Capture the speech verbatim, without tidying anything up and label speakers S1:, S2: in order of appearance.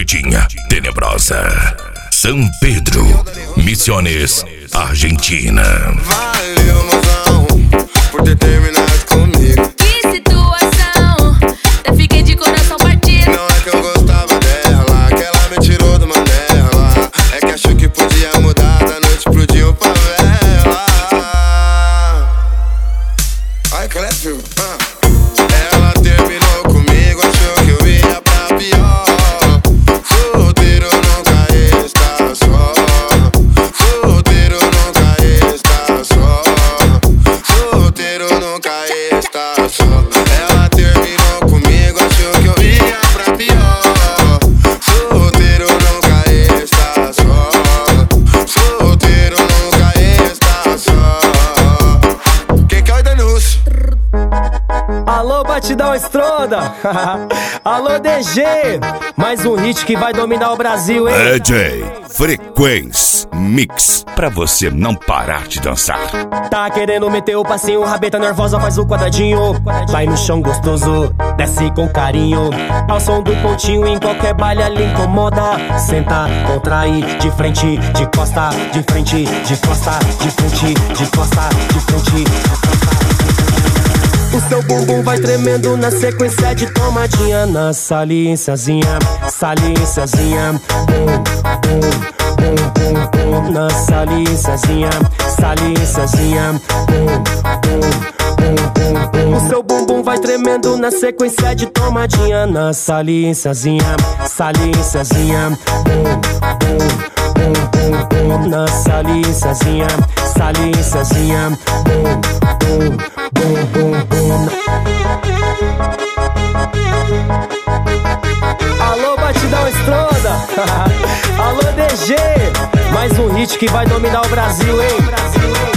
S1: Doidinha, tenebrosa. São Pedro, Misiones, Argentina.
S2: Valeu, mozão, por ter terminado comigo.
S3: Que situação, até fiquei de coração partido.
S2: Não é que eu gostava dela, que ela me tirou do Mandela. É que achou que podia mudar da noite pro dia ou favela. Ai, Clécio, ah. Ela terminou comigo, achou que eu ia pra pior. Solteiro nunca está só. Solteiro nunca está só. Solteiro nunca está só. Ela terminou comigo, achou que eu ia pra pior. Solteiro nunca está só. Solteiro nunca está só. Quem quer o Danúcio?
S4: Alô, Batidão Estronda. Alô, D G. Mais um hit que vai dominar o Brasil, hein?
S1: D J Frequência Mix, pra você não parar de dançar.
S4: Tá querendo meter o passinho, rabeta nervosa, faz o quadradinho. Vai no chão gostoso, desce com carinho. Ao som do pontinho, em qualquer baile ali incomoda. Senta, contrai, de frente, de costa, de frente, de costa, de frente, de costa, de frente, de costa. O seu bumbum vai tremendo na sequência de tomadinha. Na saliênciazinha, saliênciazinha. Bum, bum, bum, bum, bum. Na saliênciazinha, saliênciazinha. Bum, bum, bum, bum, bum. O seu bumbum vai tremendo na sequência de tomadinha. Na saliênciazinha, saliênciazinha. Bum, bum, bum, bum, bum. Na saliênciazinha, saliênciazinha. Bum, bum, bum, bum, bum. Alô, Batidão Estronda. Alô, D G. Mais um hit que vai dominar o Brasil, hein?